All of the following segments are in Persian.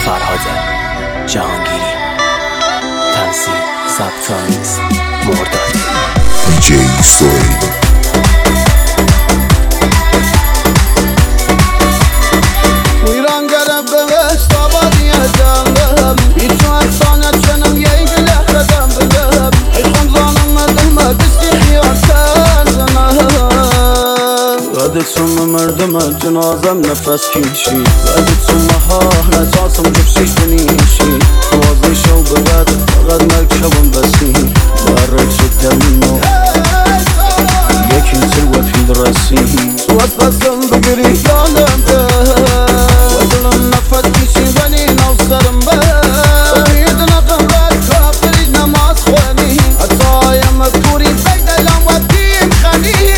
فرهاد جهانگیری، تنظیم ضبط مرداد. دیجی سوی ردتون مردم جنازم نفس کشید ردتون مهار نتاسم جبشیش بنیشی توازی شو ببد فقط مرگ شبم بسید برک شد دمینو یکی تل و فیل رسید تو از بسم بگیری یادم ده و دلم نفس کشی بنی نو سرم به سمید نقم رد کافری نماز خوانی حتی مذکوری بگدلم و دیم خنی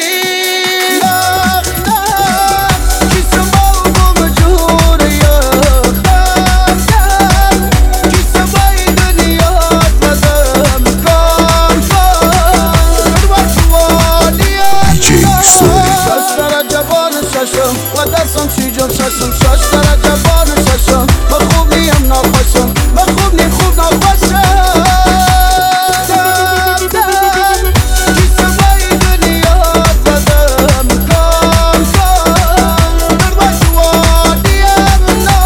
و دستم چی جان ششم شش درجه بار ششم من خوب نیم ناخوشم من خوب نیم خوب ناخوشم کیسه بای دنیا زدم کام در بشوادیم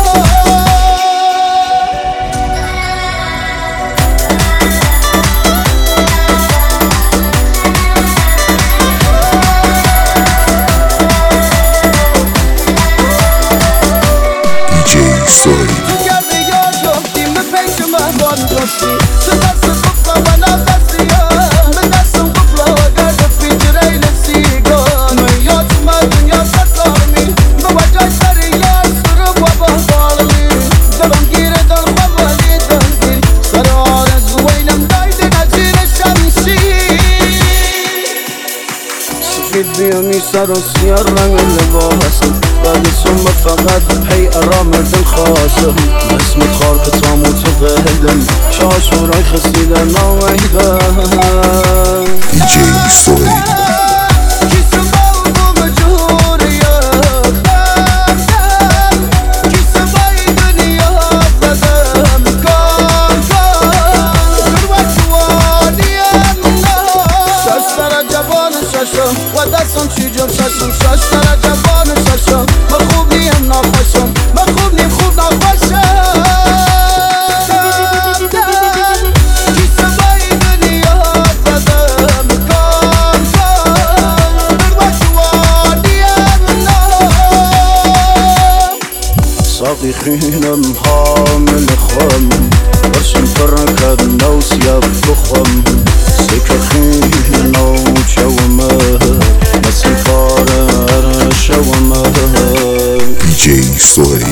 سوی بیامی سر و سیار رنگ لباسم بعدشون فقط هی ارامد الخاصم اسمت خار كتاموت غهدم شاشورای خسیده ناویدم دیجی سوی و دستم چی جم ششم شش درجه بار ششم من خوب نیم ناخوشم من خوب نیم خوب ناخوشم کیسه بای دنیا زدم کام در بشوادیم ساقی خینم حامل خم برشم فرکد نوسیب بخم سکر خینو شومه نسیم کار شومه دیجی سوی